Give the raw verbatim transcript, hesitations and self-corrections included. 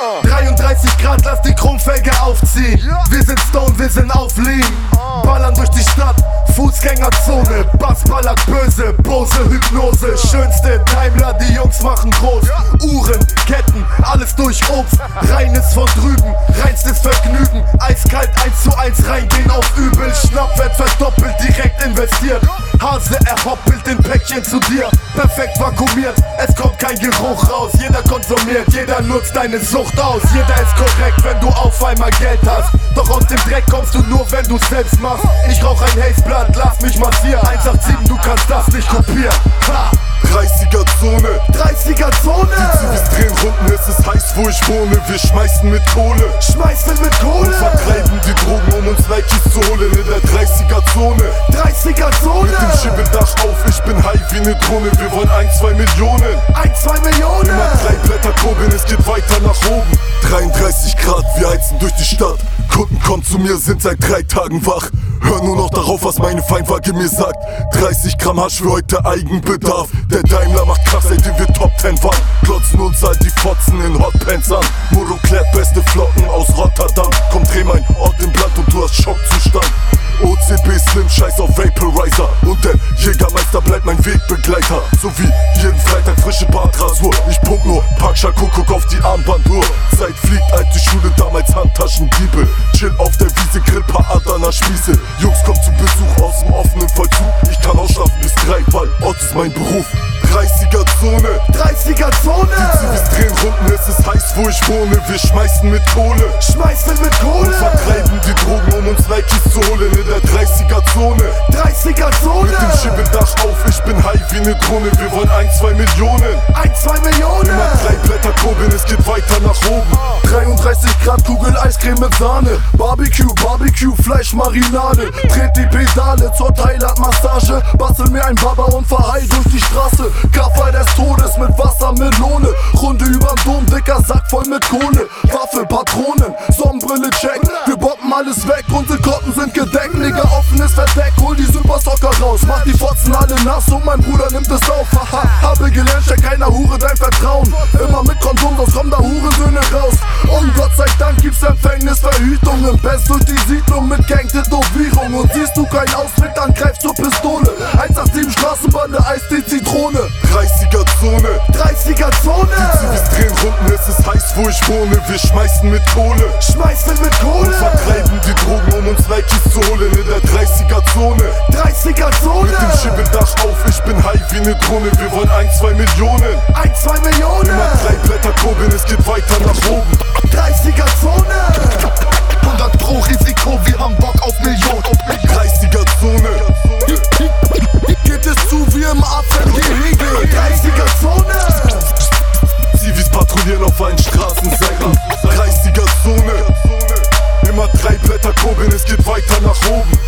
dreiunddreißig Grad, lass die Chromfelge aufziehen. Wir sind Stone, wir sind auf Lean. Ballern durch die Stadt, Fußgängerzone. Bass ballert böse, Pose, Hypnose. Schönste Daimler, die Jungs machen groß. Uhren, Ketten, alles durch Obst. Reines von drüben, reinstes Vergnügen. Eiskalt eins zu eins reingehen auf übel. Schnappwert verdoppelt, direkt investiert. Hase erhoppelt in Päckchen zu dir. Perfekt vakuumiert, es kommt kein Geruch raus. Jeder konsumiert, jeder nutzt deine Sucht aus. Jeder ist korrekt, wenn du auf einmal Geld hast. Doch aus dem Dreck kommst du nur, wenn du's selbst machst. Ich rauch ein Hazeblatt, lass mich massieren. eins acht sieben, du kannst das nicht kopieren. Ha! dreißiger Zone, dreißiger Zone. Die Zivis drehen Runden, es ist heiß, wo ich wohne. Wir schmeißen mit Kohle, schmeißen mit Kohle und vertreiben die Drogen, um uns Nikes zu holen. In der dreißiger Zone, dreißiger Zone. Mit dem Schiebedach auf, ich bin high wie ne Drohne. Wir wollen ein, zwei Millionen, ein, zwei Millionen. Immer drei Blätter kurbeln, es geht weiter nach oben. dreiunddreißig Grad, wir heizen durch die Stadt. Kunden kommen zu mir, sind seit drei Tagen wach. Hör nur noch darauf, was meine Feinwaage mir sagt. dreißig Gramm Hasch für heute Eigenbedarf. Der Daimler macht Krach, seitdem wir Top Ten waren. Klotzen uns all die Fotzen in Hotpants an. Moro klärt beste Flocken aus Rotterdam. Komm, dreh mein Ort im Blatt und du hast Schockzustand. O C B Slim, scheiß auf Vaporizer. Und der Jägermeister bleibt mein Wegbegleiter. So wie jeden Freitag frische Bartrasur. Ich pump nur Paksha Kuckuck auf die Armbanduhr. Zeit fliegt, alte Schule, damals Handtaschendiebe. Chill auf der Wiese, grill paar Adana Spieße. Jungs kommt zu Besuch aus dem offenen Vollzug. Ich kann ausschlafen bis drei, weil Ort ist mein Beruf. dreißiger Zone, dreißiger Zone. Die Zivis drehen Runden, es ist heiß, wo ich wohne. Wir schmeißen mit Kohle, schmeißen mit Kohle und vertreiben die Drogen, um uns Nikes zu holen. In der dreißiger Zone, dreißiger Zone. Mit dem Schiebedach auf, ich bin high wie ne Drohne. Wir wollen ein, zwei Millionen, ein, zwei Millionen. Immer drei Blätter kurbeln, es geht weiter nach oben. dreiunddreißig Grad, Kugel Eiscreme mit Sahne. Barbecue, Barbecue, Fleischmarinade. Dreht die Pedale zur Thailand-Massage. Bastel mir ein Baba und verhei durch die Straße. Kaffee des Todes mit Wassermelone. Runde überm Dom, dicker Sack voll mit Kohle. Waffe, Patronen, Sonnenbrille check. Wir boppen alles weg, unsere Kotten sind gedeckt. Nigga, offenes Verdeck, hol die Supersocker raus. Mach die Fotzen alle nass und mein Bruder nimmt es auf. Haha, habe gelernt, schenk keiner Hure dein Vertrauen. Immer mit Konsum, sonst kommen da Hurensöhne raus. Und Gott sei Dank gibt's Empfängnisverhütung im Best durch die Siedlung mit Gang-Tätowierung. Und siehst du keinen Ausweg, dann greif zur Pistole. eins acht sieben Straßenbande, Eis die Zitrone. dreißiger Zone, dreißiger Zone. Die Zivis drehen Runden, es ist heiß, wo ich wohne. Wir schmeißen mit Kohle, schmeißen mit Kohle und vertreiben die Drogen, um uns Nikes zu holen. In der dreißiger Zone, dreißiger Zone. Mit dem Schiebedach auf, ich bin high wie ne Drohne. Wir wollen ein, zwei Millionen, ein, zwei Millionen. Immer drei Blätter kurbeln, es geht weiter nach oben. dreißiger Zone. hundert pro Risiko, wir haben Bock auf Millionen. dreißiger Zone, geht es zu wie im Affengehege. dreißiger Zone. Zivis patrouillieren auf allen Straßenseiten. dreißiger Zone, immer drei Blätter kurbeln, es geht weiter nach oben.